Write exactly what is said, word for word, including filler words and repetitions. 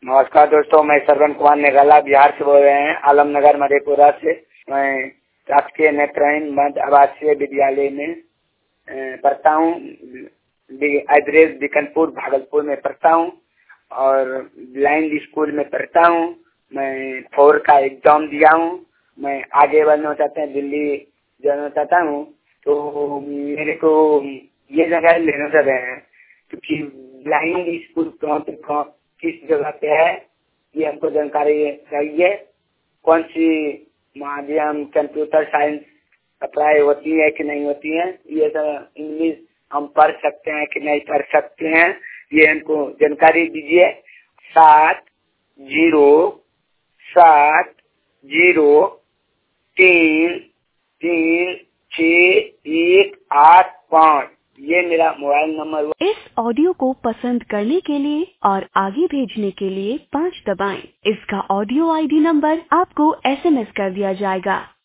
नमस्कार दोस्तों, मैं श्रवण कुमार निराला बिहार से बोल रहे हैं, आलमनगर मधेपुरा से। मैं राजकीय नेत्रहीन मध्य आवासीय विद्यालय में पढ़ता हूँ। एड्रेस बिकनपुर भागलपुर में पढ़ता हूँ और ब्लाइंड स्कूल में पढ़ता हूँ। मैं फोर का एग्जाम दिया हूँ। मैं आगे बढ़ना चाहते हैं, दिल्ली जाना चाहता हूँ, तो मेरे को ये जगह लेना चाह रहे हैं क्योंकि ब्लाइंड स्कूल कहाँ पे कहाँ किस जगह पे है, ये हमको जानकारी चाहिए। कौन सी माध्यम कंप्यूटर साइंस अप्लाई होती है कि नहीं होती है, ये सब इंग्लिश हम पढ़ सकते हैं कि नहीं पढ़ सकते हैं, ये हमको जानकारी दीजिए। सात जीरो सात जीरो तीन तीन छ एक आठ पाँच, ये मेरा मोबाइल नंबर। इस ऑडियो को पसंद करने के लिए और आगे भेजने के लिए पाँच दबाएं। इसका ऑडियो आईडी नंबर आपको एसएमएस कर दिया जाएगा।